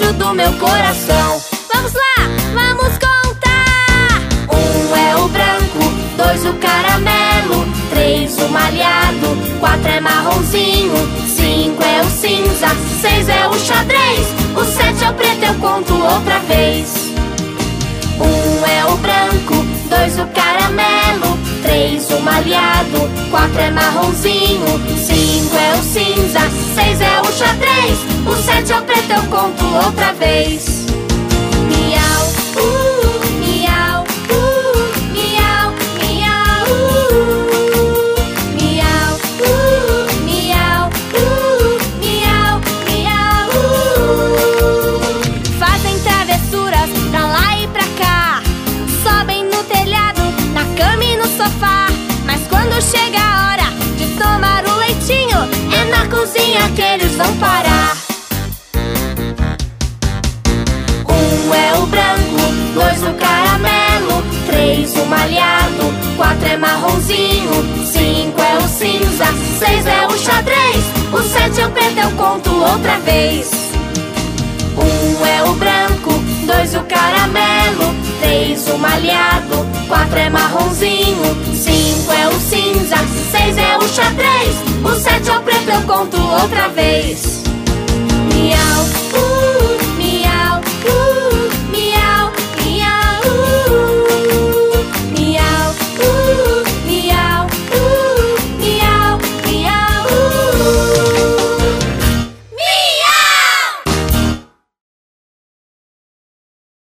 desejo do meu coração. Vamos lá, vamos contar! 1 é o branco, 2 o caramelo, 3 o malhado, 4 é marronzinho, 5 é o cinza, 6 é o xadrez, o 7 é o preto, eu conto outra vez. 1 é o branco, 2 o caramelo, 3 o malhado, 4 é marronzinho, 5 é o cinza, 6 é o xadrez, o 7 é o preto, eu conto outra vez. Miau, miau, miau, miau, miau, miau, miau, miau. Fazem travessuras pra lá e pra cá, sobem no telhado, na cama e no sofá. Mas quando chega a hora de tomar o leitinho, é na cozinha que eles vão parar. 1 é o branco, 2 o caramelo, 3 o malhado, 4 é marronzinho, 5 é o cinza, 6 é o xadrez, o 7 é o preto, eu conto outra vez. 1 é o branco, 2 o caramelo, 3 o malhado, 4 é marronzinho, 5 é o cinza, 6 é o xadrez, o 7 é o preto, eu conto outra vez. Miau,